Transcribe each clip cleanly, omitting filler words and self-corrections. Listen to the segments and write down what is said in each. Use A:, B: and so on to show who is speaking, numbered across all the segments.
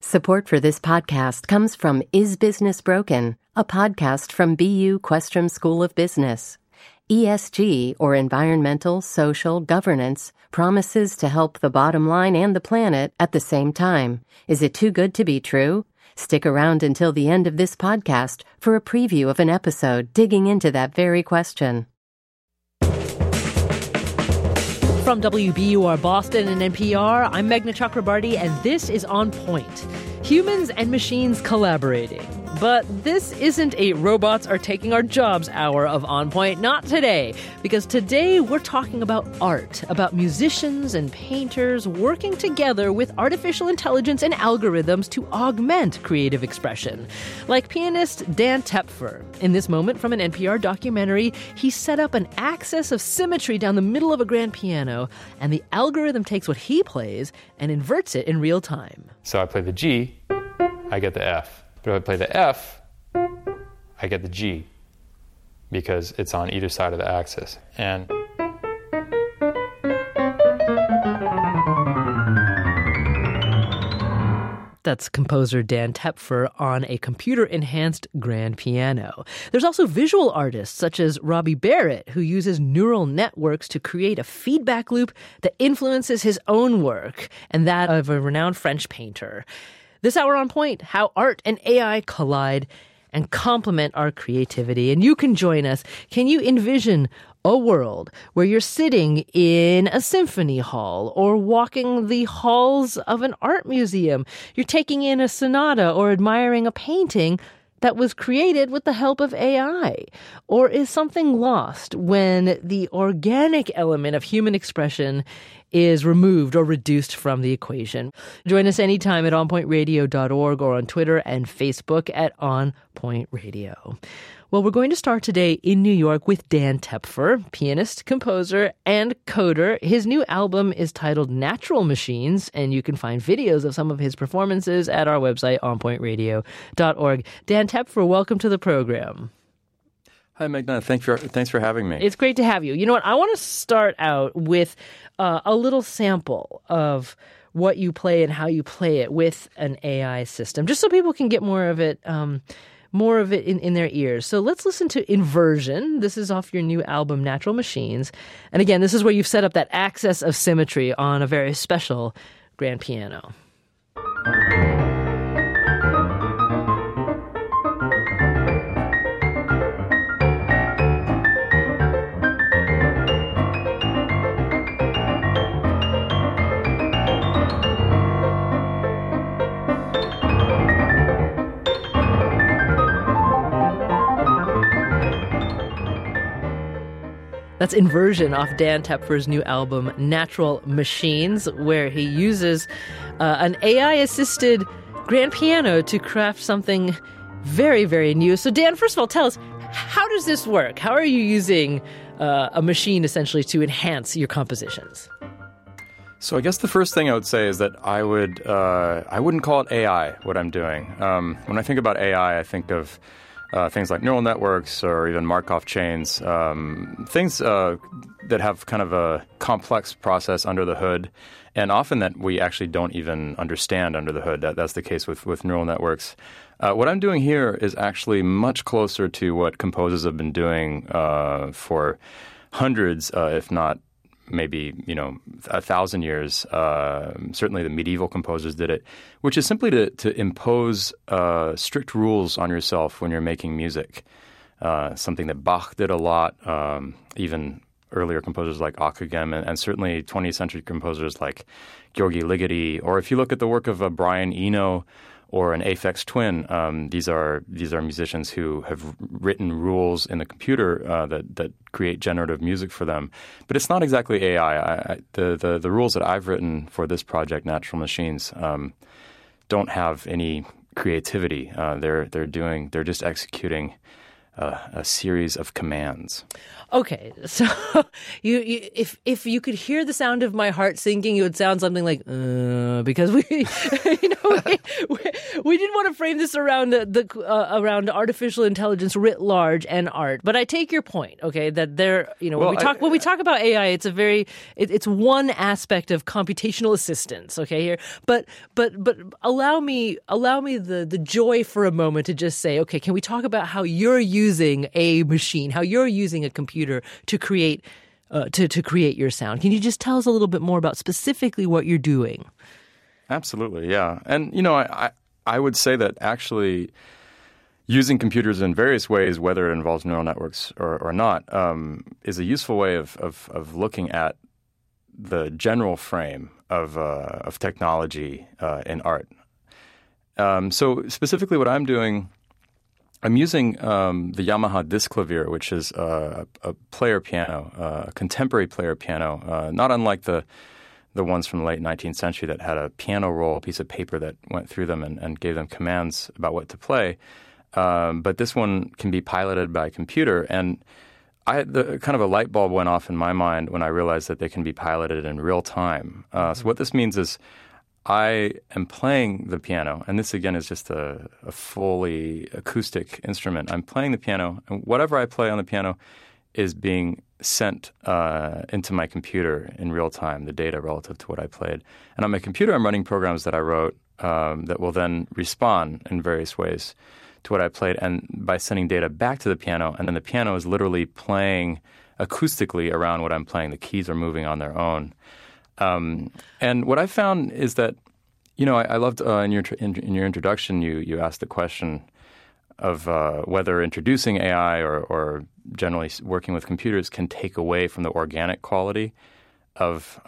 A: Support for this podcast comes from Is Business Broken, a podcast from BU Questrom School of Business. ESG, or environmental, social, governance, promises to help the bottom line and the planet at the same time. Is it too good to be true? Stick around until the end of this podcast for a preview of an episode digging into that very question.
B: From WBUR Boston and NPR, I'm Meghna Chakrabarty, and this is On Point. Humans and machines collaborating. But this isn't a robots are taking our jobs hour of On Point. Not today. Because today we're talking about art, about musicians and painters working together with artificial intelligence and algorithms to augment creative expression. Like pianist Dan Tepfer. In this moment from an NPR documentary, he set up an axis of symmetry down the middle of a grand piano, and the algorithm takes what he plays and inverts it in real time.
C: So I play the G, I get the F. But if I play the F, I get the G because it's on either side of the axis. And
B: that's composer Dan Tepfer on a computer-enhanced grand piano. There's also visual artists such as Robbie Barrett, who uses neural networks to create a feedback loop that influences his own work and that of a renowned French painter. This hour On Point, how art and AI collide and complement our creativity. And you can join us. Can you envision a world where you're sitting in a symphony hall or walking the halls of an art museum? You're taking in a sonata or admiring a painting that was created with the help of AI? Or is something lost when the organic element of human expression is removed or reduced from the equation? Join us anytime at onpointradio.org or on Twitter and Facebook at onpointradio. Well, we're going to start today in New York with Dan Tepfer, pianist, composer, and coder. His new album is titled Natural Machines, and you can find videos of some of his performances at our website, onpointradio.org. Dan Tepfer, welcome to the program.
D: Hi, Meghna. Thanks for having me.
B: It's great to have you. You know what? I want to start out with a little sample of what you play and how you play it with an AI system, just so people can get more of it in their ears. So let's listen to Inversion. This is off your new album, Natural Machines. And again, this is where you've set up that axis of symmetry on a very special grand piano. That's Inversion off Dan Tepfer's new album, Natural Machines, where he uses an AI-assisted grand piano to craft something very, very new. So Dan, first of all, tell us, how does this work? How are you using a machine essentially to enhance your compositions?
D: So I guess the first thing I would say is that I wouldn't call it AI, what I'm doing. When I think about AI, I think of things like neural networks or even Markov chains, things that have kind of a complex process under the hood, and often that we actually don't even understand under the hood. That's the case with neural networks. What I'm doing here is actually much closer to what composers have been doing for hundreds, if not maybe 1,000 years. Certainly the medieval composers did it, which is simply to impose strict rules on yourself when you're making music. Something that Bach did a lot, even earlier composers like Ockeghem, and certainly 20th century composers like György Ligeti. Or if you look at the work of Brian Eno or an Aphex Twin, these are musicians who have written rules in the computer that create generative music for them. But it's not exactly AI. The rules that I've written for this project, Natural Machines, don't have any creativity. They're just executing a series of commands.
B: Okay, so if you could hear the sound of my heart sinking, it would sound something like because we didn't want to frame this around around artificial intelligence writ large and art. But I take your point, okay, that when we talk about AI, it's one aspect of computational assistance, okay here. But allow me the joy for a moment to just say, okay, can we talk about how you're using a machine, how you're using a computer to create your sound? Can you just tell us a little bit more about specifically what you're doing?
D: Absolutely, yeah. And I would say that actually using computers in various ways, whether it involves neural networks or not, is a useful way of looking at the general frame of technology in art. So specifically, what I'm doing, I'm using the Yamaha Disklavier, which is a player piano, a contemporary player piano, not unlike the ones from the late 19th century that had a piano roll, a piece of paper that went through them and gave them commands about what to play. But this one can be piloted by a computer. And kind of a light bulb went off in my mind when I realized that they can be piloted in real time. So what this means is I am playing the piano, and this again is just a fully acoustic instrument. I'm playing the piano, and whatever I play on the piano is being sent into my computer in real time, the data relative to what I played. And on my computer, I'm running programs that I wrote that will then respond in various ways to what I played, and by sending data back to the piano, and then the piano is literally playing acoustically around what I'm playing. The keys are moving on their own. And what I found is that, I loved in your introduction, you asked the question of whether introducing AI or generally working with computers can take away from the organic quality of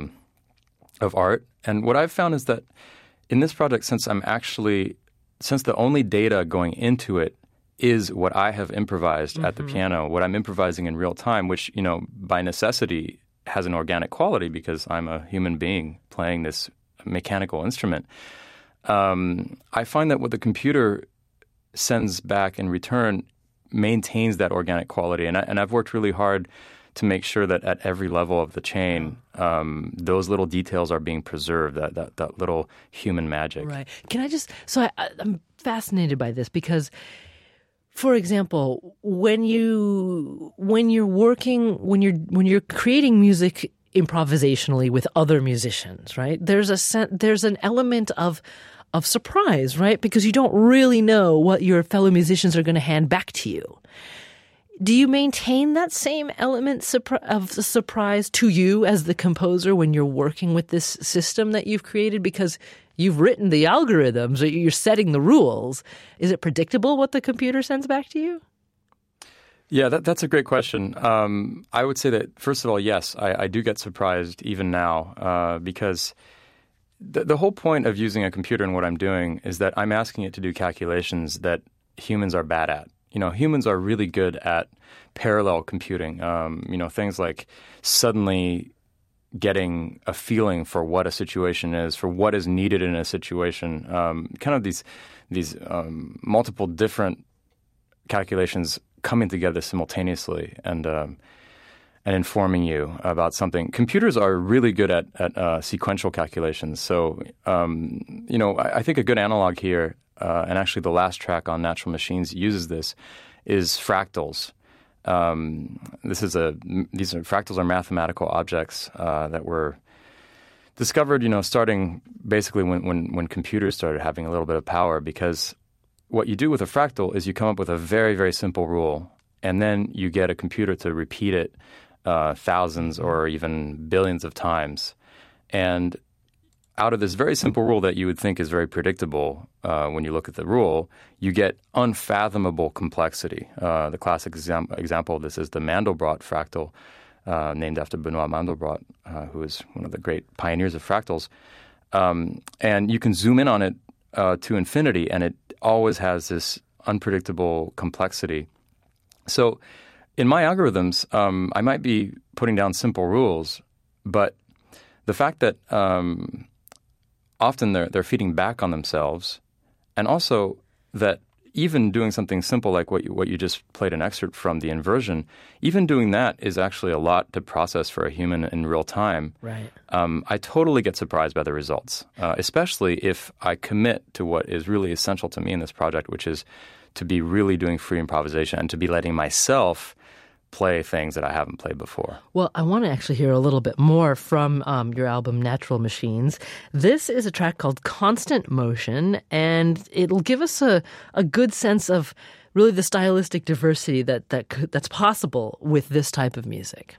D: art. And what I've found is that in this project, since the only data going into it is what I have improvised at the piano, what I'm improvising in real time, which, by necessity has an organic quality because I'm a human being playing this mechanical instrument. I find that what the computer sends back in return maintains that organic quality. And I've worked really hard to make sure that at every level of the chain, those little details are being preserved, that little human magic.
B: Right. Can I just, I'm fascinated by this because, for example, when you're creating music improvisationally with other musicians, right? There's an element of surprise, right? Because you don't really know what your fellow musicians are going to hand back to you. Do you maintain that same element of surprise to you as the composer when you're working with this system that you've created? Because you've written the algorithms, or you're setting the rules. Is it predictable what the computer sends back to you?
D: Yeah, that's a great question. I would say that, first of all, yes, I do get surprised even now because the whole point of using a computer and what I'm doing is that I'm asking it to do calculations that humans are bad at. Humans are really good at parallel computing, things like suddenly getting a feeling for what a situation is, for what is needed in a situation, kind of these multiple different calculations coming together simultaneously and informing you about something. Computers are really good at sequential calculations. So, I think a good analog here, and actually the last track on Natural Machines uses this, is fractals. Fractals are mathematical objects that were discovered, starting basically when computers started having a little bit of power, because what you do with a fractal is you come up with a very, very simple rule, and then you get a computer to repeat it thousands or even billions of times. And out of this very simple rule that you would think is very predictable when you look at the rule, you get unfathomable complexity. The classic example of this is the Mandelbrot fractal, named after Benoit Mandelbrot, who is one of the great pioneers of fractals. And you can zoom in on it to infinity, and it always has this unpredictable complexity. So in my algorithms, I might be putting down simple rules, but the fact that often they're feeding back on themselves, and also that even doing something simple like what you just played an excerpt from, the inversion, even doing that is actually a lot to process for a human in real time.
B: Right.
D: I totally get surprised by the results, especially if I commit to what is really essential to me in this project, which is to be really doing free improvisation and to be letting myself play things that I haven't played before.
B: Well, I want to actually hear a little bit more from your album Natural Machines. This is a track called Constant Motion, and it'll give us a good sense of really the stylistic diversity that's possible with this type of music.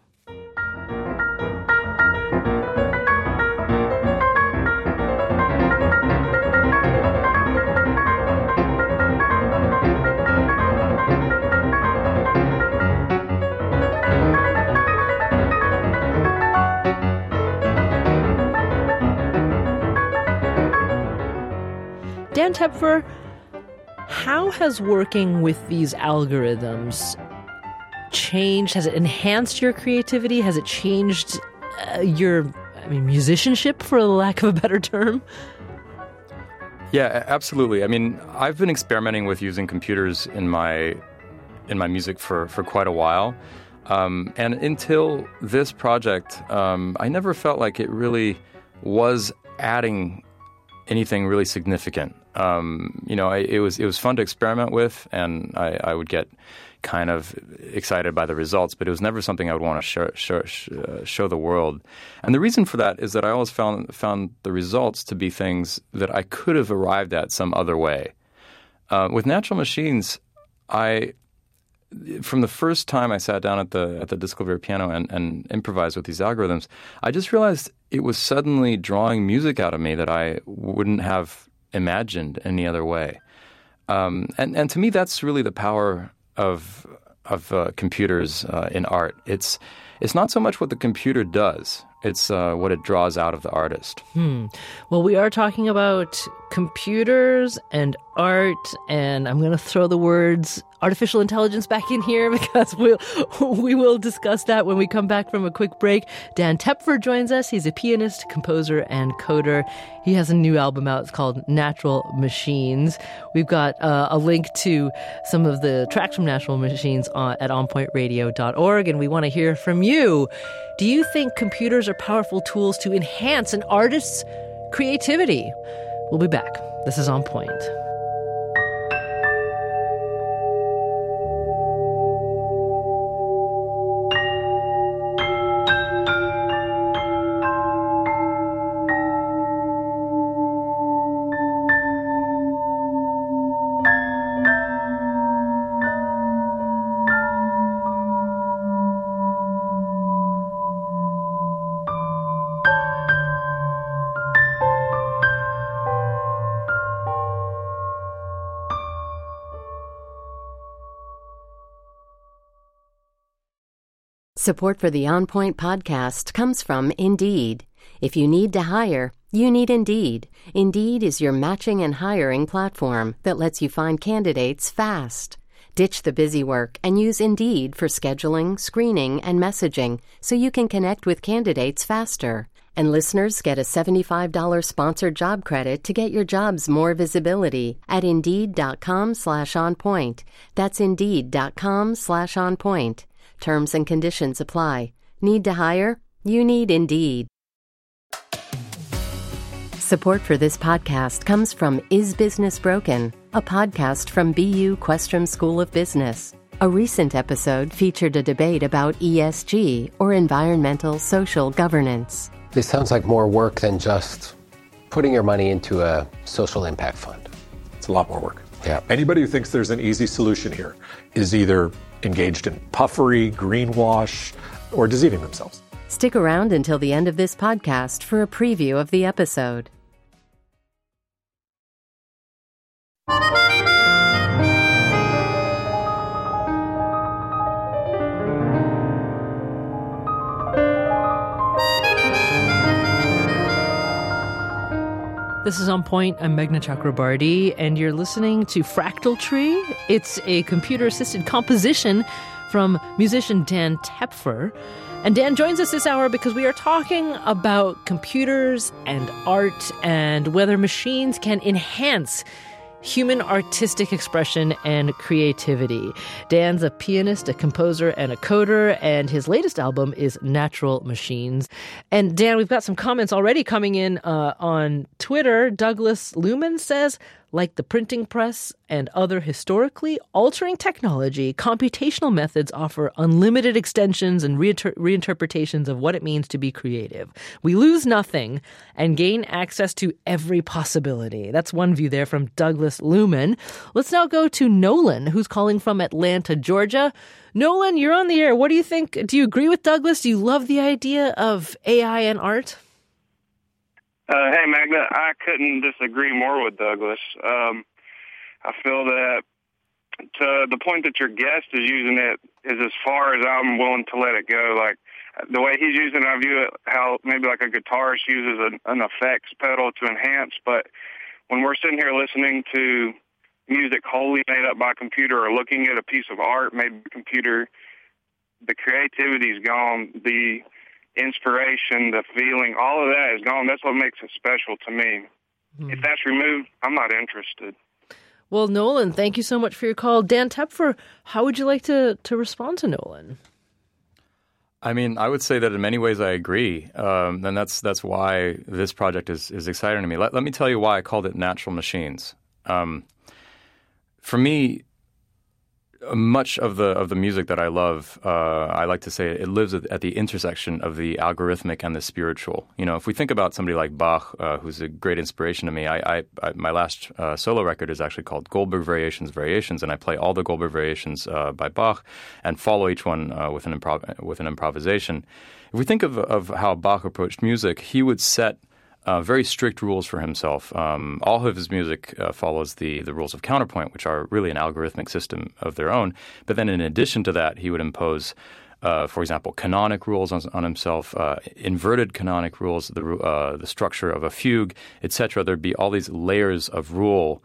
B: Dan Tepfer, how has working with these algorithms changed? Has it enhanced your creativity? Has it changed your musicianship, for the lack of a better term?
D: Yeah, absolutely. I mean, I've been experimenting with using computers in my music for quite a while. And until this project, I never felt like it really was adding anything really significant. It was fun to experiment with, and I would get kind of excited by the results, but it was never something I would want to show the world. And the reason for that is that I always found the results to be things that I could have arrived at some other way. With Natural Machines, from the first time I sat down at the Disclavier piano and improvised with these algorithms, I just realized it was suddenly drawing music out of me that I wouldn't have imagined any other way. And to me, that's really the power of computers in art. It's not so much what the computer does. It's what it draws out of the artist.
B: Well, we are talking about computers and art, and I'm going to throw the words artificial intelligence back in here because we will discuss that when we come back from a quick break. Dan Tepfer joins us. He's a pianist, composer, and coder. He has a new album out. It's called Natural Machines. We've got a link to some of the tracks from Natural Machines at onpointradio.org, and we want to hear from you. Do you think computers are powerful tools to enhance an artist's creativity? We'll be back. This is On Point.
A: Support for the On Point podcast comes from Indeed. If you need to hire, you need Indeed. Indeed is your matching and hiring platform that lets you find candidates fast. Ditch the busy work and use Indeed for scheduling, screening, and messaging so you can connect with candidates faster. And listeners get a $75 sponsored job credit to get your jobs more visibility at Indeed.com/onpoint. That's Indeed.com/onpoint. Terms and conditions apply. Need to hire? You need Indeed. Support for this podcast comes from Is Business Broken, a podcast from BU Questrom School of Business. A recent episode featured a debate about ESG, or environmental social governance.
E: This sounds like more work than just putting your money into a social impact fund.
F: It's a lot more work.
E: Yeah.
F: Anybody who thinks there's an easy solution here is either engaged in puffery, greenwash, or deceiving themselves.
A: Stick around until the end of this podcast for a preview of the episode.
B: This is On Point. I'm Meghna Chakrabarty, and you're listening to Fractal Tree. It's a computer-assisted composition from musician Dan Tepfer. And Dan joins us this hour because we are talking about computers and art and whether machines can enhance human artistic expression and creativity. Dan's a pianist, a composer, and a coder, and his latest album is Natural Machines. And Dan, we've got some comments already coming in on Twitter. Douglas Lumen says, like the printing press and other historically altering technology, computational methods offer unlimited extensions and reinterpretations of what it means to be creative. We lose nothing and gain access to every possibility. That's one view there from Douglas Lumen. Let's now go to Nolan, who's calling from Atlanta, Georgia. Nolan, you're on the air. What do you think? Do you agree with Douglas? Do you love the idea of AI and art?
G: Hey, Magda, I couldn't disagree more with Douglas. I feel that to the point that your guest is using it is as far as I'm willing to let it go. Like, the way he's using it, I view it how maybe like a guitarist uses an effects pedal to enhance, but when we're sitting here listening to music wholly made up by a computer or looking at a piece of art made by a computer, the creativity's gone, the inspiration, the feeling, all of that is gone. That's what makes it special to me. If that's removed, I'm not interested.
B: Well, Nolan, thank you so much for your call. Dan Tepfer, how would you like to respond to Nolan?
D: I mean, I would say that in many ways I agree, and that's why this project is exciting to me. Let me tell you why I called it Natural Machines. For me, much of the music that I love, I like to say it lives at the intersection of the algorithmic and the spiritual. You know, if we think about somebody like Bach, who's a great inspiration to me, my last solo record is actually called Goldberg Variations, and I play all the Goldberg Variations by Bach and follow each one with an improvisation. If we think of how Bach approached music, he would set very strict rules for himself. All of his music follows the rules of counterpoint, which are really an algorithmic system of their own. But then in addition to that, he would impose, for example, canonic rules on himself, inverted canonic rules, the structure of a fugue, etc. There'd be all these layers of rule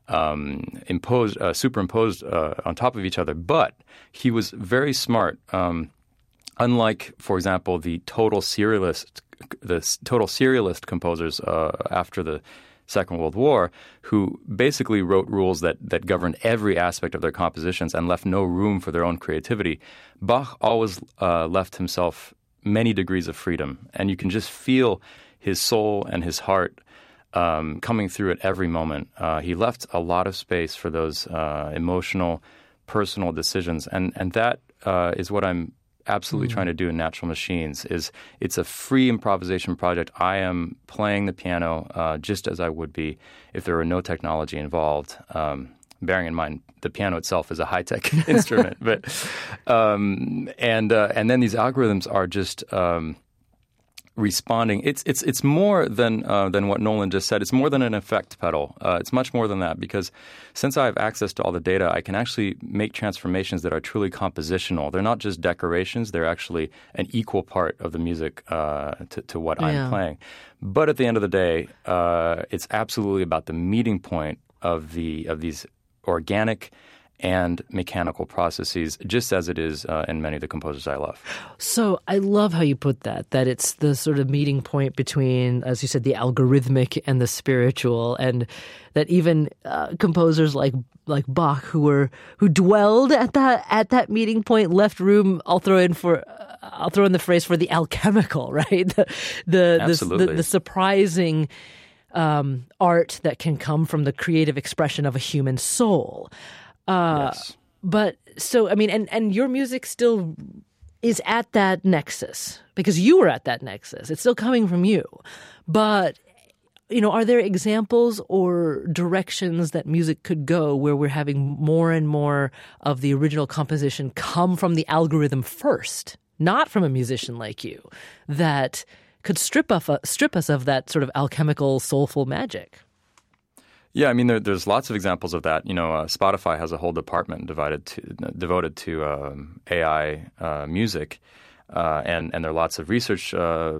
D: superimposed on top of each other. But he was very smart. Unlike, for example, the total serialist composers after the Second World War, who basically wrote rules that governed every aspect of their compositions and left no room for their own creativity, Bach always left himself many degrees of freedom. And you can just feel his soul and his heart coming through at every moment. He left a lot of space for those emotional, personal decisions. And that is what I'm absolutely trying to do in Natural Machines. It's a free improvisation project. I am playing the piano just as I would be if there were no technology involved. Bearing in mind the piano itself is a high-tech instrument, but and then these algorithms are just responding. It's more than what Nolan just said. It's more than an effect pedal. It's much more than that, because since I have access to all the data, I can actually make transformations that are truly compositional. They're not just decorations. They're actually an equal part of the music to what I'm playing. But at the end of the day, it's absolutely about the meeting point of these organic and mechanical processes, just as it is in many of the composers I love.
B: So I love how you put that it's the sort of meeting point between, as you said, the algorithmic and the spiritual, and that even composers like Bach, who dwelled at that meeting point, left room. I'll throw in the phrase for the alchemical, right? The surprising art that can come from the creative expression of a human soul.
D: Yes.
B: But so, I mean, and your music still is at that nexus because you were at that nexus. It's still coming from you. But, are there examples or directions that music could go where we're having more and more of the original composition come from the algorithm first, not from a musician like you, that could strip us of that sort of alchemical, soulful magic?
D: Yeah, I mean, there's lots of examples of that. Spotify has a whole department devoted to AI music, and there are lots of research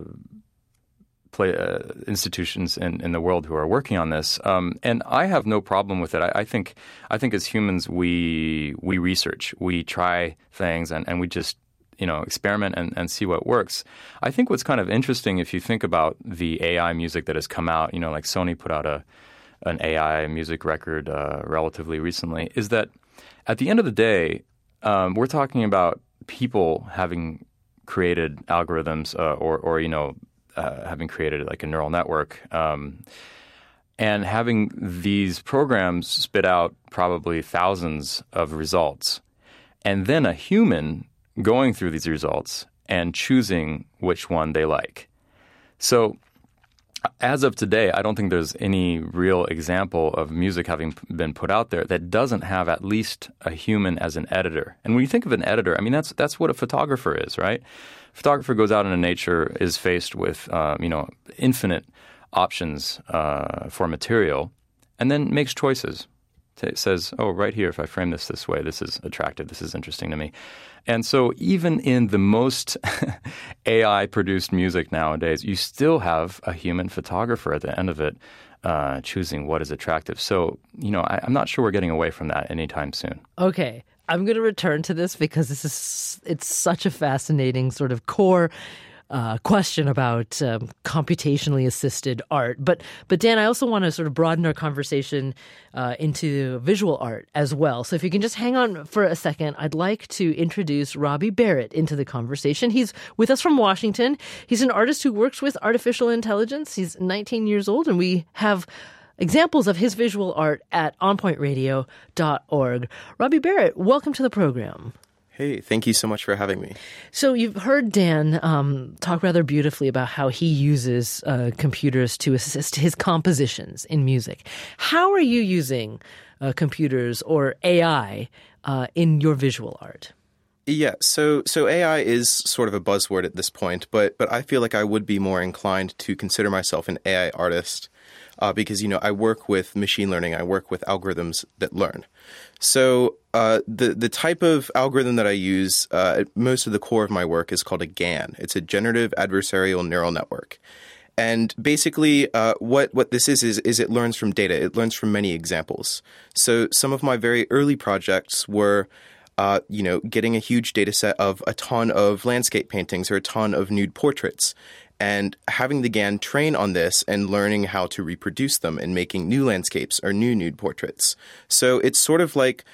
D: institutions in the world who are working on this. And I have no problem with it. I think as humans we research, we try things, and we just experiment and see what works. I think what's kind of interesting, if you think about the AI music that has come out, like Sony put out an AI music record relatively recently, is that at the end of the day, we're talking about people having created algorithms or having created like a neural network and having these programs spit out probably thousands of results, and then a human going through these results and choosing which one they like. So as of today, I don't think there's any real example of music having been put out there that doesn't have at least a human as an editor. And when you think of an editor, I mean, that's what a photographer is, right? A photographer goes out into nature, is faced with, infinite options for material, and then makes choices. It says, oh, right here, if I frame this way, this is attractive, this is interesting to me. And so even in the most AI-produced music nowadays, you still have a human photographer at the end of it choosing what is attractive. So, I'm not sure we're getting away from that anytime soon.
B: Okay. I'm going to return to this because it's such a fascinating sort of core question about computationally assisted art. But Dan, I also want to sort of broaden our conversation into visual art as well. So if you can just hang on for a second, I'd like to introduce Robbie Barrett into the conversation. He's with us from Washington. He's an artist who works with artificial intelligence. He's 19 years old, and we have examples of his visual art at onpointradio.org. Robbie Barrett, welcome to the program.
H: Hey, thank you so much for having me.
B: So you've heard Dan talk rather beautifully about how he uses computers to assist his compositions in music. How are you using computers or AI in your visual art?
H: Yeah, so AI is sort of a buzzword at this point, but I feel like I would be more inclined to consider myself an AI artist because, I work with machine learning. I work with algorithms that learn. So the type of algorithm that I use, most of the core of my work is called a GAN. It's a generative adversarial neural network. And basically what this is it learns from data. It learns from many examples. So some of my very early projects were getting a huge data set of a ton of landscape paintings or a ton of nude portraits, and having the GAN train on this and learning how to reproduce them and making new landscapes or new nude portraits. So it's sort of like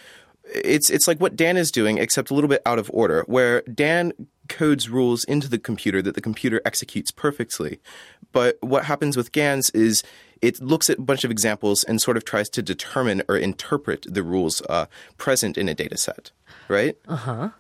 H: it's like what Dan is doing, except a little bit out of order, where Dan codes rules into the computer that the computer executes perfectly. But what happens with GANs is it looks at a bunch of examples and sort of tries to determine or interpret the rules present in a data set, right?
B: Uh-huh.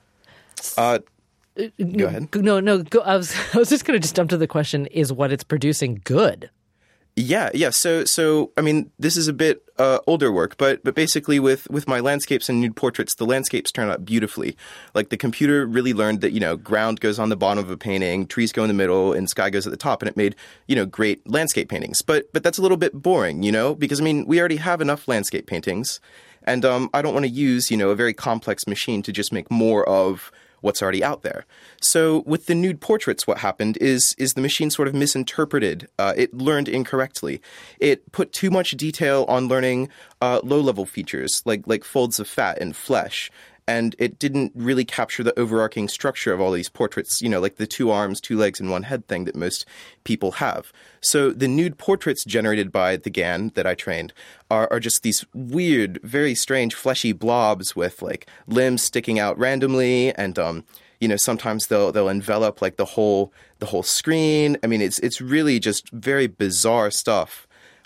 H: Go ahead.
B: No. I was just going to just jump to the question: is what it's producing good?
H: Yeah. So I mean, this is a bit older work, but basically with my landscapes and nude portraits, the landscapes turn out beautifully. Like the computer really learned that ground goes on the bottom of a painting, trees go in the middle, and sky goes at the top, and it made great landscape paintings. But that's a little bit boring, because I mean we already have enough landscape paintings, and I don't want to use a very complex machine to just make more of what's already out there. So with the nude portraits, what happened is the machine sort of misinterpreted. It learned incorrectly. It put too much detail on learning low-level features like folds of fat and flesh. And it didn't really capture the overarching structure of all these portraits, like the 2 arms, 2 legs, and 1 head thing that most people have. So the nude portraits generated by the GAN that I trained are just these weird, very strange, fleshy blobs with like limbs sticking out randomly, and sometimes they'll envelop like the whole screen. I mean, it's really just very bizarre stuff.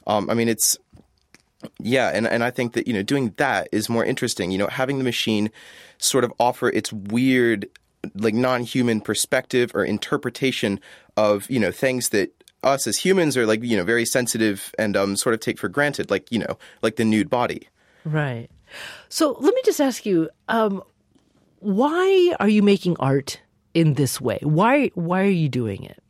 H: Yeah, and I think that, doing that is more interesting, having the machine sort of offer its weird, like non-human perspective or interpretation of, things that us as humans are like, very sensitive and sort of take for granted, like, like the nude body.
B: Right. So let me just ask you, why are you making art in this way? Why are you doing it?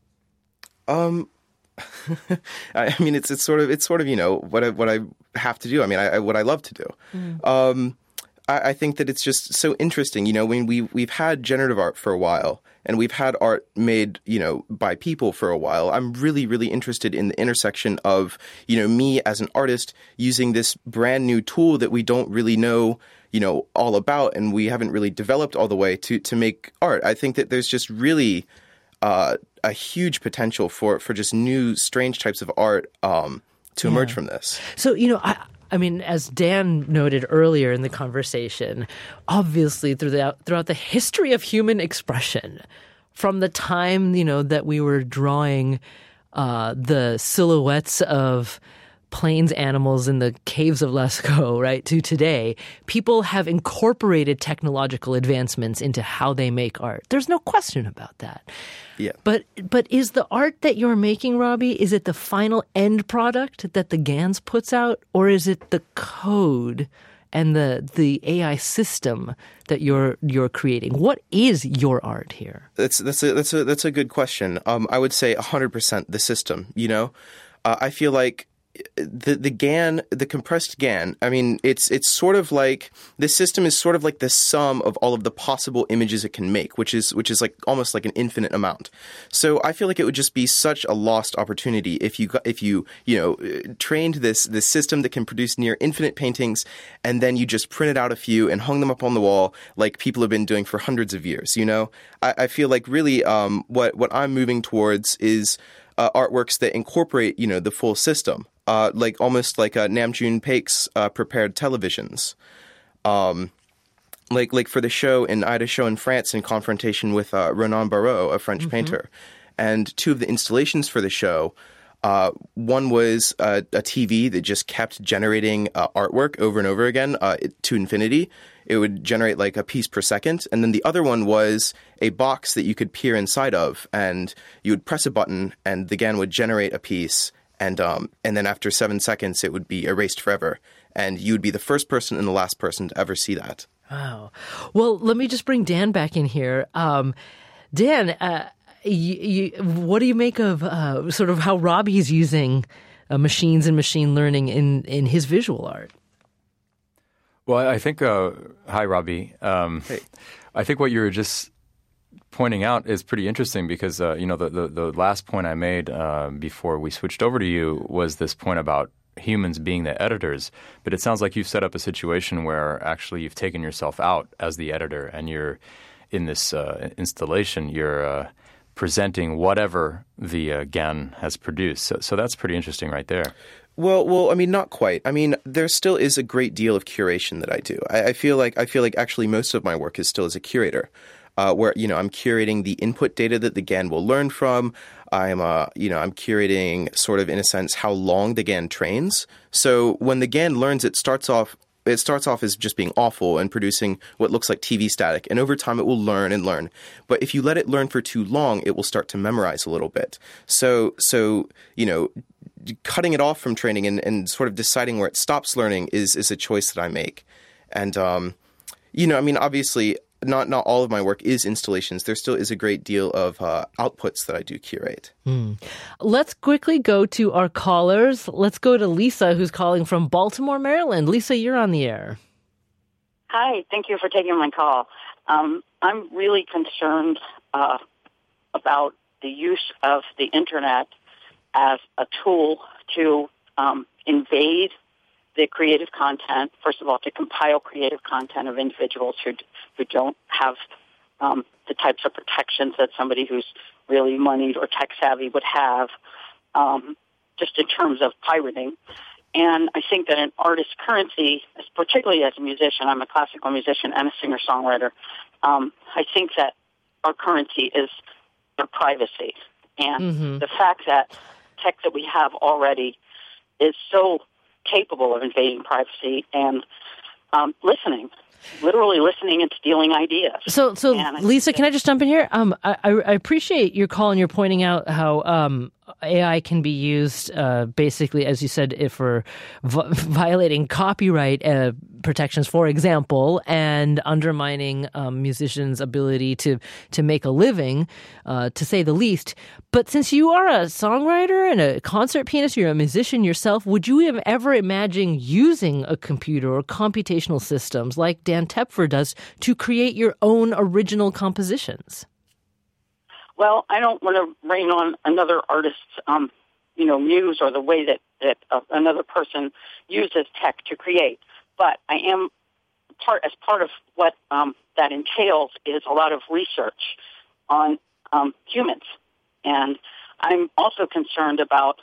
H: I mean, it's sort of what I have to do. I mean, what I love to do. I think that it's just so interesting. When we've had generative art for a while, and we've had art made by people for a while. I'm really, really interested in the intersection of me as an artist using this brand new tool that we don't really know all about, and we haven't really developed all the way to make art. I think that there's just really a huge potential for just new, strange types of art to emerge from this.
B: So, I mean, as Dan noted earlier in the conversation, obviously throughout the history of human expression, from the time, that we were drawing the silhouettes of plains animals in the caves of Lascaux, right, to today, people have incorporated technological advancements into how they make art. There's no question about that.
H: Yeah.
B: But is the art that you're making, Robbie, is it the final end product that the GANs puts out, or is it the code and the AI system that you're creating? What is your art here?
H: That's a good question. I would say 100% the system. I feel like the GAN, the compressed GAN, I mean, it's sort of like, this system is sort of like the sum of all of the possible images it can make, which is like almost like an infinite amount. So I feel like it would just be such a lost opportunity if you trained this system that can produce near infinite paintings, and then you just printed out a few and hung them up on the wall like people have been doing for hundreds of years. I feel like really what I'm moving towards is artworks that incorporate the full system. Like almost like Nam June Paik's prepared televisions. Like for the show, I had a show in France in confrontation with Ronan Barreau, a French painter. And two of the installations for the show, one was a TV that just kept generating artwork over and over again to infinity. It would generate like a piece per second. And then the other one was a box that you could peer inside of, and you would press a button and the GAN would generate a piece. And then after 7 seconds, it would be erased forever. And you would be the first person and the last person to ever see that.
B: Wow. Well, let me just bring Dan back in here. Dan, what do you make of sort of how Robbie's using machines and machine learning in his visual art?
D: Well, I think hi, Robbie.
H: Hey.
D: I think what you were just pointing out is pretty interesting because, the last point I made before we switched over to you was this point about humans being the editors. But it sounds like you've set up a situation where actually you've taken yourself out as the editor, and you're in this installation, you're presenting whatever the GAN has produced. So that's pretty interesting right there.
H: Well, I mean, not quite. I mean, there still is a great deal of curation that I do. I feel like actually most of my work is still as a curator. Where I'm curating the input data that the GAN will learn from. I'm curating sort of in a sense how long the GAN trains. So when the GAN learns, it starts off as just being awful and producing what looks like TV static, and over time it will learn and learn. But if you let it learn for too long, it will start to memorize a little bit. So cutting it off from training and sort of deciding where it stops learning is a choice that I make. And obviously, not all of my work is installations. There still is a great deal of outputs that I do curate.
B: Let's quickly go to our callers. Let's go to Lisa, who's calling from Baltimore, Maryland. Lisa, you're on the air.
I: Hi, thank you for taking my call. I'm really concerned about the use of the Internet as a tool to invade the creative content, first of all, to compile creative content of individuals who don't have the types of protections that somebody who's really moneyed or tech-savvy would have, just in terms of pirating. And I think that an artist's currency, particularly as a musician, I'm a classical musician and a singer-songwriter, I think that our currency is their privacy. And the fact that tech that we have already is so capable of invading privacy and literally listening and stealing ideas.
B: So Lisa, can I just jump in here? I appreciate your call, and you're pointing out how AI can be used basically, as you said, for violating copyright protections, for example, and undermining musicians' ability to make a living, to say the least. But since you are a songwriter and a concert pianist, you're a musician yourself, would you have ever imagined using a computer or computational systems like Dan Tepfer does to create your own original compositions?
I: Well, I don't want to rain on another artist's, muse or the way that another person uses tech to create. But I am part of what that entails is a lot of research on humans, and I'm also concerned about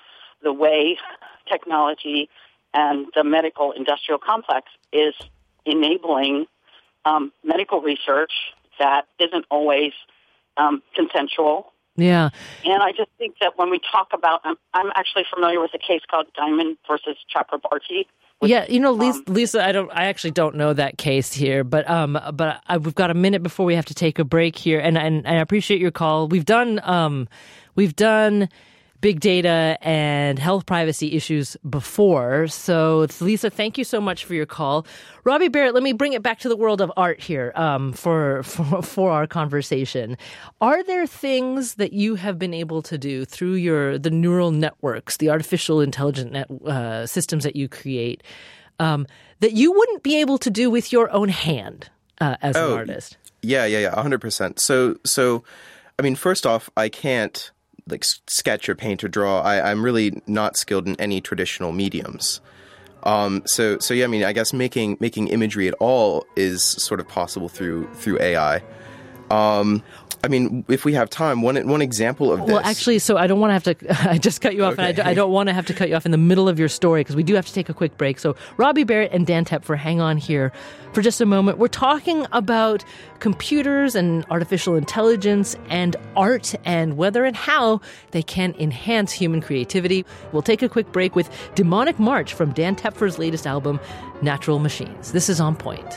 I: the way technology and the medical industrial complex is enabling medical research that isn't always consensual.
B: Yeah.
I: And I just think that when we talk about, I'm actually familiar with a case called Diamond versus Chakrabarti.
B: Yeah, Lisa, I actually don't know that case here, but we've got a minute before we have to take a break here, and I appreciate your call. We've done big data and health privacy issues before. So, Lisa, thank you so much for your call. Robbie Barrett, let me bring it back to the world of art here for our conversation. Are there things that you have been able to do through the neural networks, the artificial intelligent systems that you create, that you wouldn't be able to do with your own hand as an artist?
H: Yeah, 100%. So, I mean, first off, I can't sketch or paint or draw. I'm really not skilled in any traditional mediums. So yeah, I mean, I guess making imagery at all is sort of possible through AI. I mean, if we have time, one example of this.
B: Well, actually, so I don't want to have to. I just cut you off, okay. And I don't want to have to cut you off in the middle of your story because we do have to take a quick break. So, Robbie Barrett and Dan Tepfer, hang on here for just a moment. We're talking about computers and artificial intelligence and art and whether and how they can enhance human creativity. We'll take a quick break with Demonic March from Dan Tepfer's latest album, Natural Machines. This is On Point.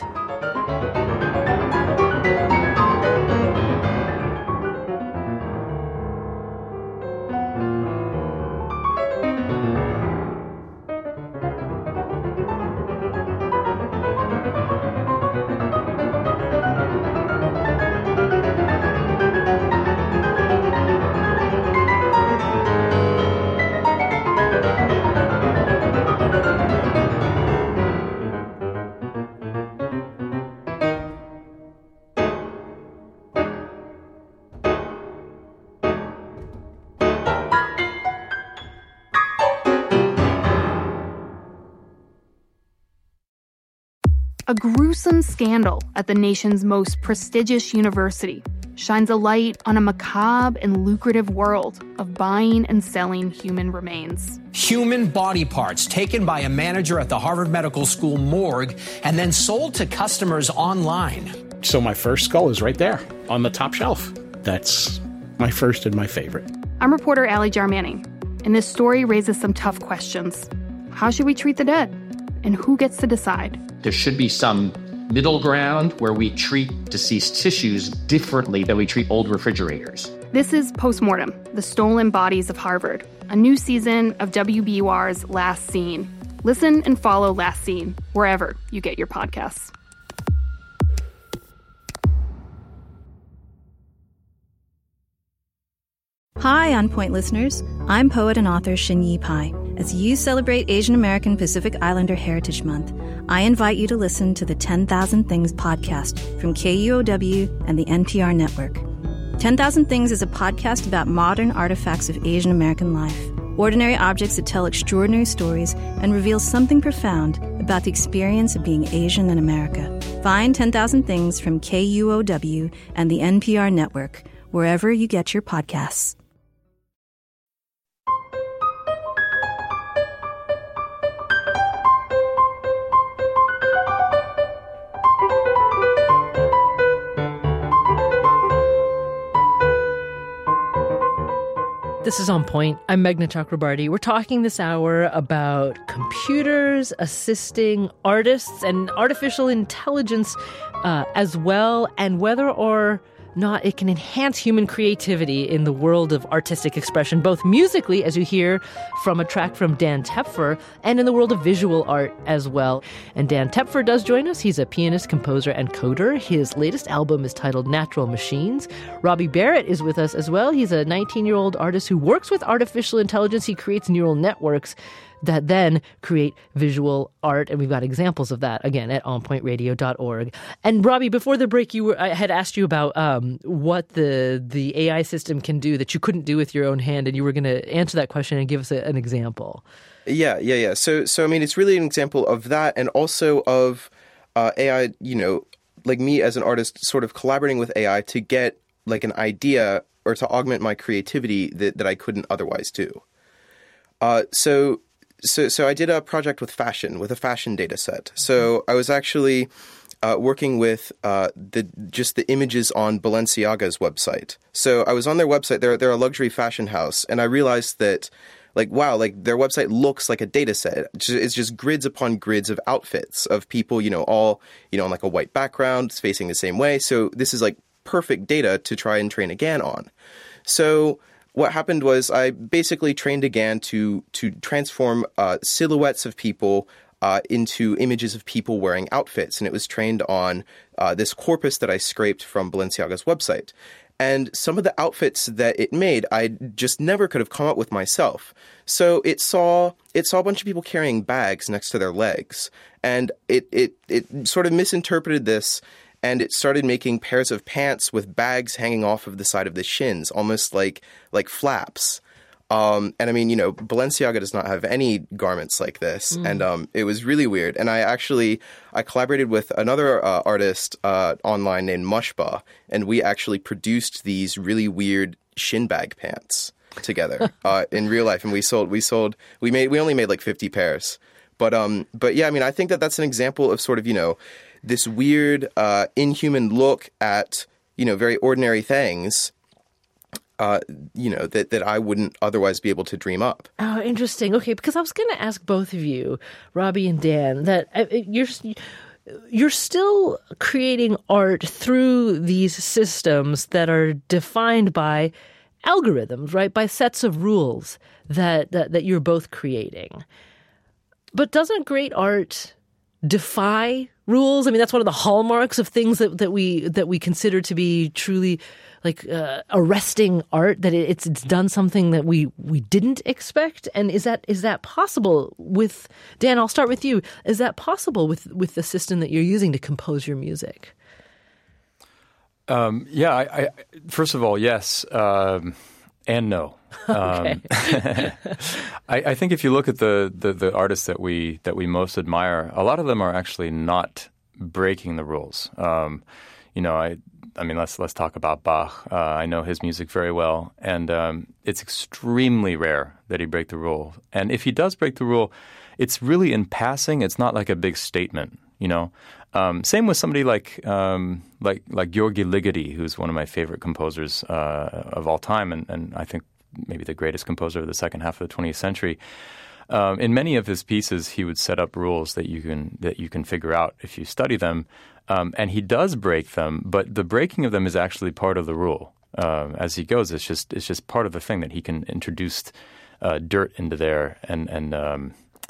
J: A gruesome scandal at the nation's most prestigious university shines a light on a macabre and lucrative world of buying and selling human remains.
K: Human body parts taken by a manager at the Harvard Medical School morgue and then sold to customers online.
L: So my first skull is right there on the top shelf. That's my first and my favorite.
J: I'm reporter Allie Jarmanning, and this story raises some tough questions. How should we treat the dead? And who gets to decide?
M: There should be some middle ground where we treat deceased tissues differently than we treat old refrigerators.
J: This is Postmortem, The Stolen Bodies of Harvard, a new season of WBUR's Last Scene. Listen and follow Last Scene wherever you get your podcasts.
N: Hi, On Point listeners. I'm poet and author Xinyi Pai. As you celebrate Asian American Pacific Islander Heritage Month, I invite you to listen to the 10,000 Things podcast from KUOW and the NPR network. 10,000 Things is a podcast about modern artifacts of Asian American life, ordinary objects that tell extraordinary stories and reveal something profound about the experience of being Asian in America. Find 10,000 Things from KUOW and the NPR network, wherever you get your podcasts.
B: This is On Point. I'm Meghna Chakrabarti. We're talking this hour about computers assisting artists and artificial intelligence as well, and whether or not it can enhance human creativity in the world of artistic expression, both musically, as you hear from a track from Dan Tepfer, and in the world of visual art as well. And Dan Tepfer does join us. He's a pianist, composer, and coder. His latest album is titled Natural Machines. Robbie Barrett is with us as well. He's a 19-year-old artist who works with artificial intelligence. He creates neural networks that then create visual art. And we've got examples of that, again, at onpointradio.org. And Robbie, before the break, I had asked you about what the AI system can do that you couldn't do with your own hand, and you were going to answer that question and give us an example.
H: Yeah. So I mean, it's really an example of that, and also of AI, like me as an artist sort of collaborating with AI to get like an idea or to augment my creativity that I couldn't otherwise do. So I did a project with a fashion data set. So I was actually working with the images on Balenciaga's website. So I was on their website. They're a luxury fashion house, and I realized that, like, wow, like their website looks like a data set. It's just grids upon grids of outfits of people, all, on like a white background, facing the same way. So this is like perfect data to try and train a GAN on. So what happened was I basically trained a GAN to transform silhouettes of people into images of people wearing outfits. And it was trained on this corpus that I scraped from Balenciaga's website. And some of the outfits that it made, I just never could have come up with myself. So it saw a bunch of people carrying bags next to their legs. And it sort of misinterpreted this, and it started making pairs of pants with bags hanging off of the side of the shins, almost like flaps. And I mean, Balenciaga does not have any garments like this. And it was really weird. And I collaborated with another artist online named Mushba, and we actually produced these really weird shin bag pants together in real life. And we only made like 50 pairs. But yeah, I mean, I think that's an example of sort of, this weird inhuman look at, very ordinary things. That I wouldn't otherwise be able to dream up.
B: Oh, interesting. Okay, because I was going to ask both of you, Robbie and Dan, that you're still creating art through these systems that are defined by algorithms, right? By sets of rules that you're both creating. But doesn't great art defy rules? I mean, that's one of the hallmarks of things that we consider to be truly like arresting art, that it's done something that we didn't expect. And is that possible with Dan? I'll start with you. Is that possible with the system that you're using to compose your music?
D: I first of all, yes, and no.
B: Okay.
D: I think if you look at the artists that we most admire, a lot of them are actually not breaking the rules. I mean, let's talk about Bach. I know his music very well, and it's extremely rare that he break the rule. And if he does break the rule, it's really in passing. It's not like a big statement, Same with somebody like György Ligeti, who's one of my favorite composers of all time, and I think maybe the greatest composer of the second half of the 20th century. In many of his pieces, he would set up rules that you can figure out if you study them. And he does break them, but the breaking of them is actually part of the rule. As he goes, it's just part of the thing that he can introduce dirt into there and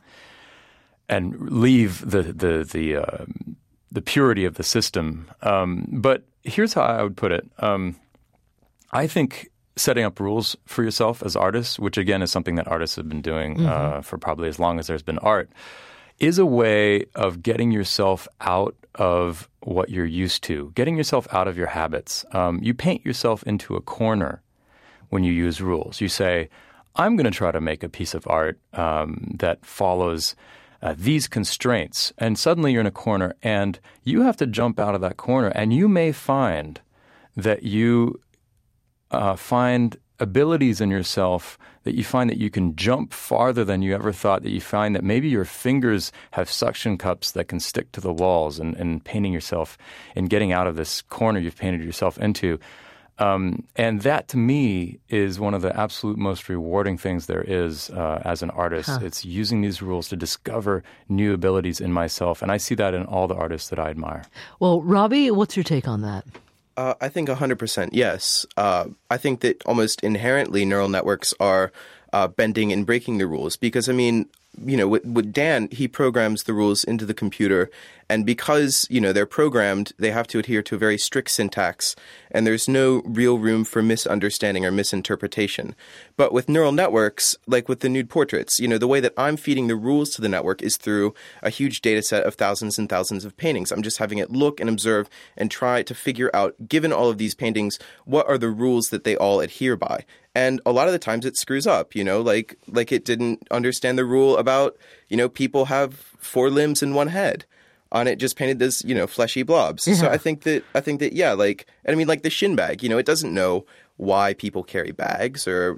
D: leave the purity of the system. But here's how I would put it. I think setting up rules for yourself as artists, which again is something that artists have been doing for probably as long as there's been art, is a way of getting yourself out of what you're used to, getting yourself out of your habits. You paint yourself into a corner when you use rules. You say, I'm going to try to make a piece of art that follows these constraints. And suddenly you're in a corner and you have to jump out of that corner. And you may find that you find abilities in yourself, that you find that you can jump farther than you ever thought, that you find that maybe your fingers have suction cups that can stick to the walls, and painting yourself and getting out of this corner you've painted yourself into. And that, to me, is one of the absolute most rewarding things there is as an artist. It's using these rules to discover new abilities in myself. And I see that in all the artists that I admire.
B: Well, Robbie, what's your take on that?
H: I think 100% yes. I think that almost inherently neural networks are bending and breaking the rules because, I mean, with Dan, he programs the rules into the computer, and because, they're programmed, they have to adhere to a very strict syntax, and there's no real room for misunderstanding or misinterpretation. But with neural networks, like with the nude portraits, the way that I'm feeding the rules to the network is through a huge data set of thousands and thousands of paintings. I'm just having it look and observe and try to figure out, given all of these paintings, what are the rules that they all adhere by. And a lot of the times it screws up, like it didn't understand the rule about, people have 4 limbs and 1 head. on it just painted as, fleshy blobs. So I think that yeah, like, and I mean, like the shin bag, it doesn't know why people carry bags, or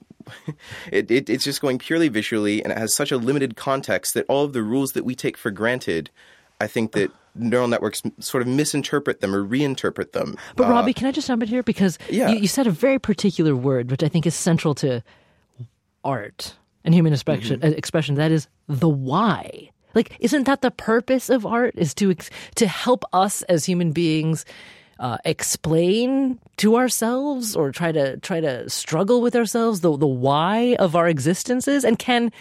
H: it's just going purely visually, and it has such a limited context that all of the rules that we take for granted, I think that neural networks sort of misinterpret them or reinterpret them.
B: But Robbie, can I just jump in here? Because you said a very particular word, which I think is central to art and human expression. That is the why. Like, isn't that the purpose of art? Is to help us as human beings explain to ourselves, or try to struggle with ourselves the why of our existences? And can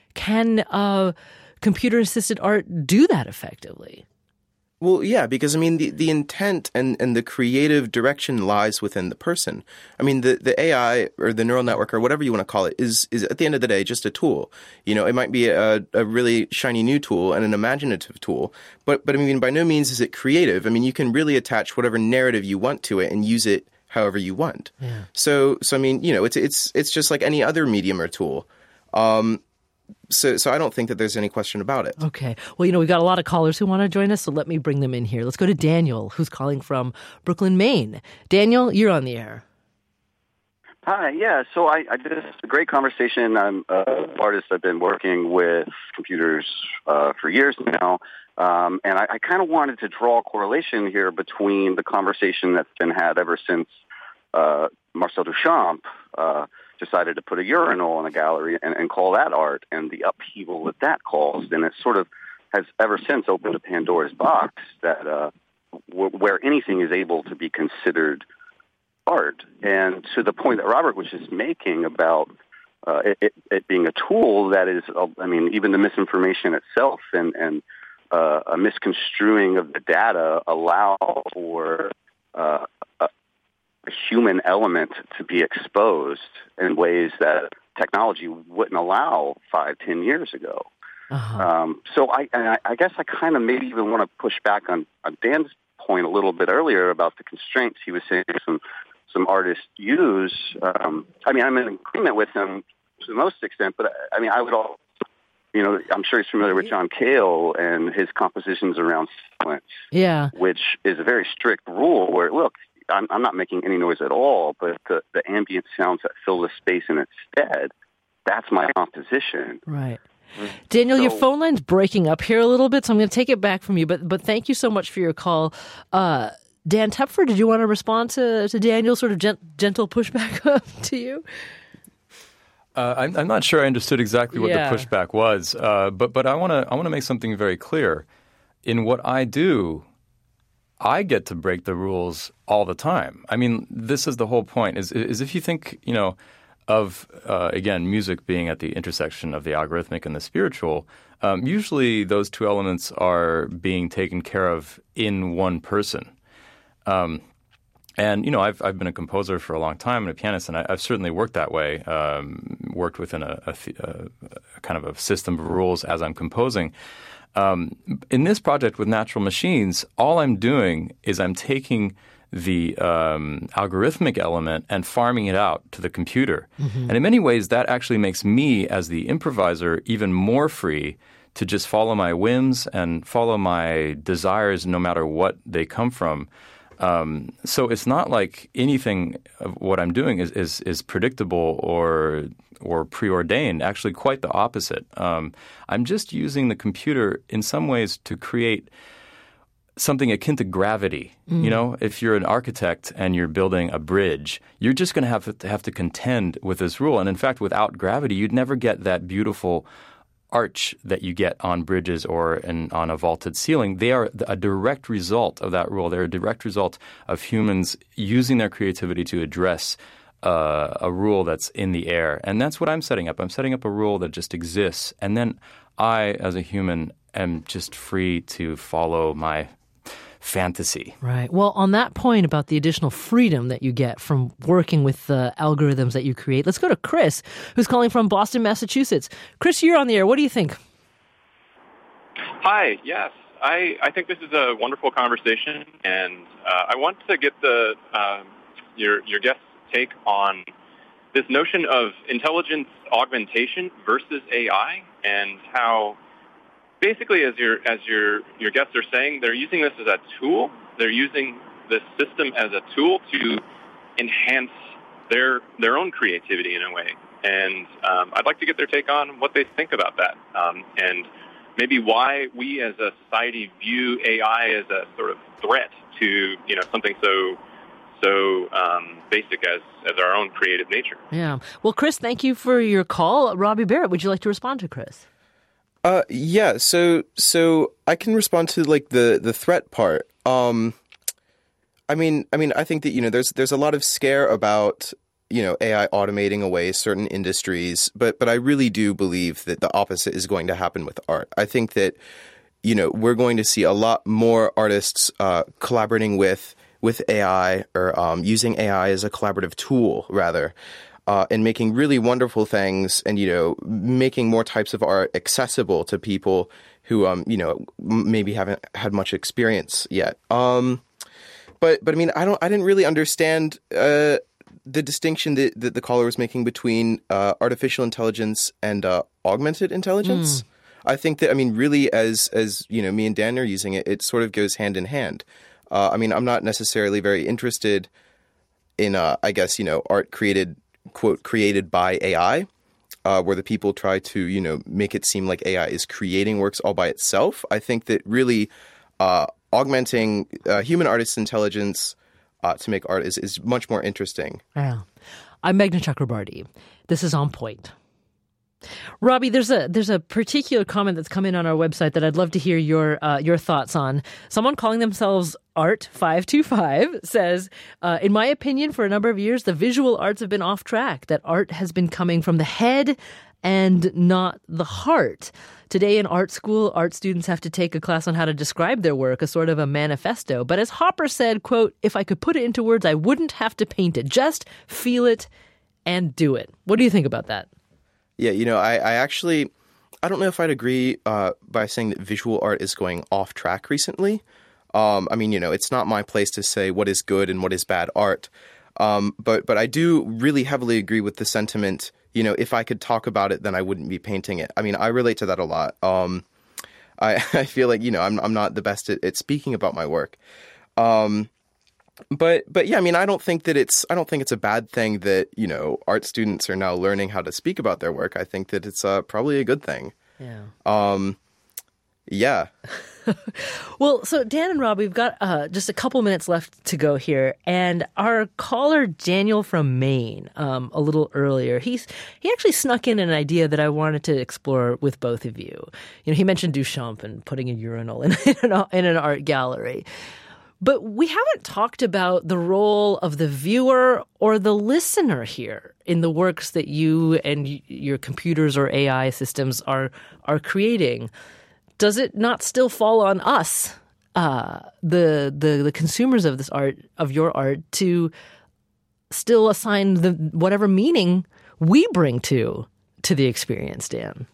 B: computer assisted art do that effectively?
H: Well, yeah, because I mean, the intent and the creative direction lies within the person. I mean, the AI or the neural network or whatever you want to call it is at the end of the day just a tool. It might be a really shiny new tool and an imaginative tool, but I mean, by no means is it creative. I mean, you can really attach whatever narrative you want to it and use it however you want. Yeah. So I mean, it's just like any other medium or tool. So I don't think that there's any question about it.
B: Okay. Well, we've got a lot of callers who want to join us, so let me bring them in here. Let's go to Daniel, who's calling from Brooklyn, Maine. Daniel, you're on the air.
O: Hi. Yeah. So I did a great conversation. I'm an artist. I've been working with computers for years now. And I kind of wanted to draw a correlation here between the conversation that's been had ever since Marcel Duchamp decided to put a urinal in a gallery and call that art, and the upheaval that caused. And it sort of has ever since opened a Pandora's box that where anything is able to be considered art. And to the point that Robert was just making about it being a tool that is, I mean, even the misinformation itself and a misconstruing of the data allow for a human element to be exposed in ways that technology wouldn't allow 5-10 years ago. So I guess I kind of maybe even want to push back on Dan's point a little bit earlier about the constraints he was saying some artists use. I mean, I'm in agreement with him to the most extent, but I mean, I would all, I'm sure he's familiar with John Cale and his compositions around silence, which is a very strict rule where, look, I'm not making any noise at all, but the ambient sounds that fill the space in its stead, that's my composition.
B: Right. Daniel, your phone line's breaking up here a little bit, so I'm going to take it back from you, but thank you so much for your call. Dan Tepfer, did you want to respond to Daniel's sort of gentle pushback to you?
D: I'm not sure I understood exactly what the pushback was, but I want to make something very clear. In what I do, I get to break the rules all the time. I mean, this is the whole point, is if you think, of, again, music being at the intersection of the algorithmic and the spiritual, usually those two elements are being taken care of in one person. And, I've been a composer for a long time and a pianist, and I've certainly worked that way, worked within a kind of a system of rules as I'm composing. In this project with Natural Machines, all I'm doing is I'm taking the algorithmic element and farming it out to the computer. Mm-hmm. And in many ways, that actually makes me, as the improviser, even more free to just follow my whims and follow my desires no matter what they come from. So it's not like anything of what I'm doing is predictable or preordained. Actually, quite the opposite. I'm just using the computer in some ways to create something akin to gravity. If you're an architect and you're building a bridge, you're just going to have to contend with this rule. And in fact, without gravity, you'd never get that beautiful arch that you get on bridges or on a vaulted ceiling. They are a direct result of that rule. They're a direct result of humans using their creativity to address a rule that's in the air. And that's what I'm setting up. I'm setting up a rule that just exists. And then I, as a human, am just free to follow my fantasy.
B: Right. Well, on that point about the additional freedom that you get from working with the algorithms that you create, let's go to Chris, who's calling from Boston, Massachusetts. Chris, you're on the air. What do you think?
P: Hi. Yes. I think this is a wonderful conversation, and I want to get your guest's take on this notion of intelligence augmentation versus AI, and how basically, as your guests are saying, they're using this as a tool. They're using this system as a tool to enhance their own creativity in a way. And I'd like to get their take on what they think about that, and maybe why we as a society view AI as a sort of threat to something so basic as our own creative nature.
B: Yeah. Well, Chris, thank you for your call. Robbie Barrett, would you like to respond to Chris?
H: Yeah. So I can respond to like the threat part. I mean, I think that there's a lot of scare about AI automating away certain industries, but I really do believe that the opposite is going to happen with art. I think that we're going to see a lot more artists collaborating with AI or using AI as a collaborative tool rather, and making really wonderful things, and making more types of art accessible to people who maybe haven't had much experience yet. But I mean, I didn't really understand the distinction that the caller was making between artificial intelligence and augmented intelligence. I think that, really, as me and Dan are using it, it sort of goes hand in hand. I'm not necessarily very interested in, art created, quote, created by AI, where the people try to, make it seem like AI is creating works all by itself. I think that really augmenting human artists' intelligence to make art is much more interesting.
B: Yeah. I'm Meghna Chakrabarti. This is On Point. Robbie, there's a particular comment that's come in on our website that I'd love to hear your thoughts on. Someone calling themselves Art525 says, in my opinion, for a number of years, the visual arts have been off track, that art has been coming from the head and not the heart. Today in art school, art students have to take a class on how to describe their work, a sort of a manifesto. But as Hopper said, quote, if I could put it into words, I wouldn't have to paint it. Just feel it and do it. What do you think about that?
H: Yeah, I don't know if I'd agree by saying that visual art is going off track recently. It's not my place to say what is good and what is bad art. But I do really heavily agree with the sentiment, if I could talk about it, then I wouldn't be painting it. I relate to that a lot. I feel like, I'm not the best at speaking about my work. But yeah, I don't think it's a bad thing that, art students are now learning how to speak about their work. I think that it's probably a good thing.
B: Yeah.
H: Yeah.
B: Well, so Dan and Rob, we've got just a couple minutes left to go here. And our caller, Daniel from Maine, a little earlier, he actually snuck in an idea that I wanted to explore with both of you. He mentioned Duchamp and putting a urinal in an art gallery. But we haven't talked about the role of the viewer or the listener here in the works that you and your computers or AI systems are creating. Does it not still fall on us, the consumers of this art, of your art, to still assign whatever meaning we bring to the experience, Dan?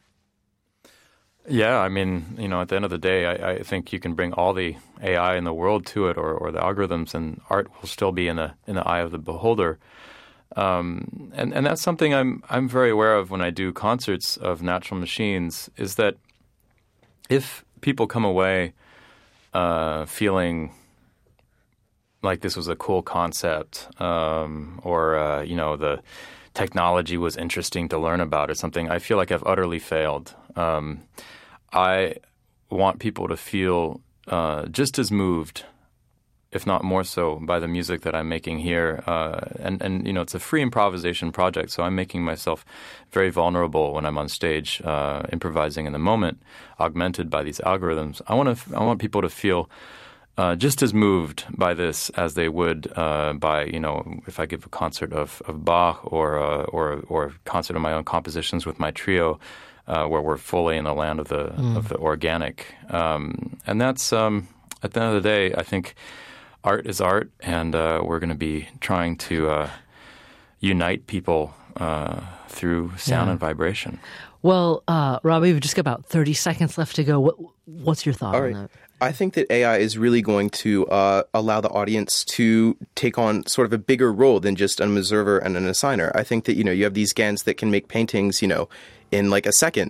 D: Yeah, at the end of the day, I think you can bring all the AI in the world to it, or the algorithms, and art will still be in the eye of the beholder. And that's something I'm very aware of when I do concerts of Natural Machines, is that if people come away feeling like this was a cool concept, or the technology was interesting to learn about or something, I feel like I've utterly failed. I want people to feel just as moved, if not more so, by the music that I'm making here. And it's a free improvisation project, so I'm making myself very vulnerable when I'm on stage, improvising in the moment, augmented by these algorithms. I want people to feel just as moved by this as they would by, if I give a concert of Bach or a concert of my own compositions with my trio, where we're fully in the land of the organic. And that's, at the end of the day, I think art is art, and we're going to be trying to unite people through sound and vibration.
B: Well, Robbie, we've just got about 30 seconds left to go. What's your thought on that?
H: I think that AI is really going to allow the audience to take on sort of a bigger role than just an observer and an assigner. I think that, you have these GANs that can make paintings, in like a second.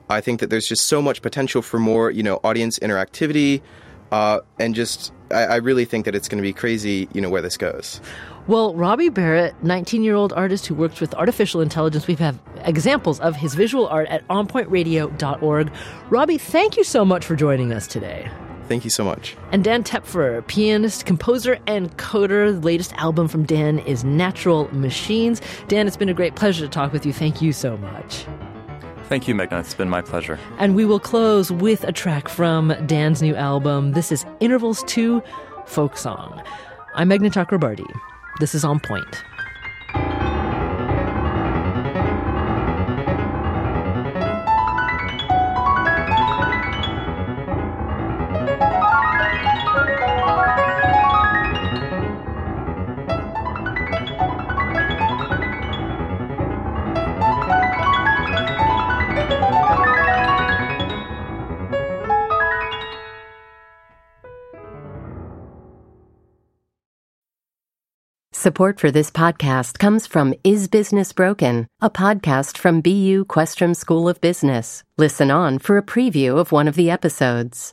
H: I think that there's just so much potential for more, audience interactivity. And just, I really think that it's going to be crazy, where this goes.
B: Well, Robbie Barrett, 19-year-old artist who works with artificial intelligence, we have examples of his visual art at onpointradio.org. Robbie, thank you so much for joining us today.
H: Thank you so much.
B: And Dan Tepfer, pianist, composer, and coder. The latest album from Dan is Natural Machines. Dan, it's been a great pleasure to talk with you. Thank you so much.
D: Thank you, Meghna. It's been my pleasure.
B: And we will close with a track from Dan's new album. This is Intervals 2, Folk Song. I'm Meghna Chakrabarti. This is On Point.
A: Support for this podcast comes from Is Business Broken, a podcast from BU Questrom School of Business. Listen on for a preview of one of the episodes.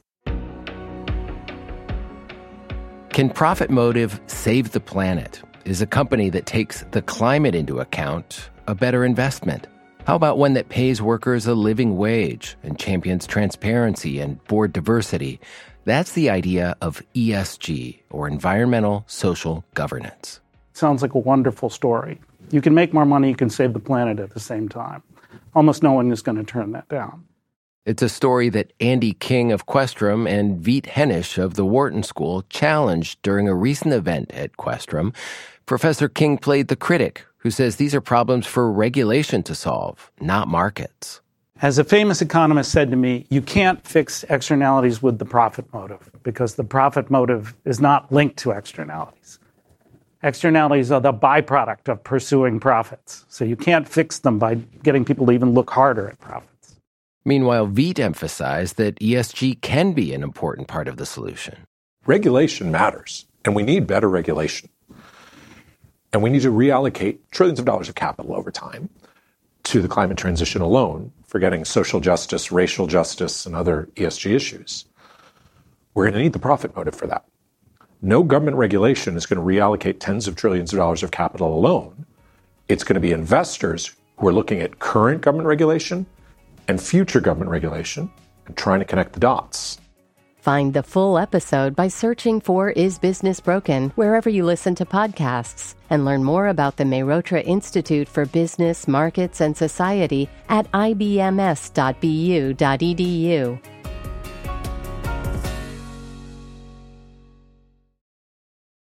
E: Can Profit Motive Save the Planet? Is a company that takes the climate into account a better investment? How about one that pays workers a living wage and champions transparency and board diversity? That's the idea of ESG, or Environmental Social Governance.
L: Sounds like a wonderful story. You can make more money, you can save the planet at the same time. Almost no one is going to turn that down.
E: It's a story that Andy King of Questrom and Veet Hennish of the Wharton School challenged during a recent event at Questrom. Professor King played the critic, who says these are problems for regulation to solve, not markets.
L: As a famous economist said to me, you can't fix externalities with the profit motive, because the profit motive is not linked to externalities. Externalities are the byproduct of pursuing profits. So you can't fix them by getting people to even look harder at profits.
E: Meanwhile, Veet emphasized that ESG can be an important part of the solution.
F: Regulation matters, and we need better regulation. And we need to reallocate trillions of dollars of capital over time to the climate transition alone, forgetting social justice, racial justice, and other ESG issues. We're going to need the profit motive for that. No government regulation is going to reallocate tens of trillions of dollars of capital alone. It's going to be investors who are looking at current government regulation and future government regulation and trying to connect the dots.
A: Find the full episode by searching for Is Business Broken wherever you listen to podcasts, and learn more about the Mehrotra Institute for Business, Markets, and Society at ibms.bu.edu.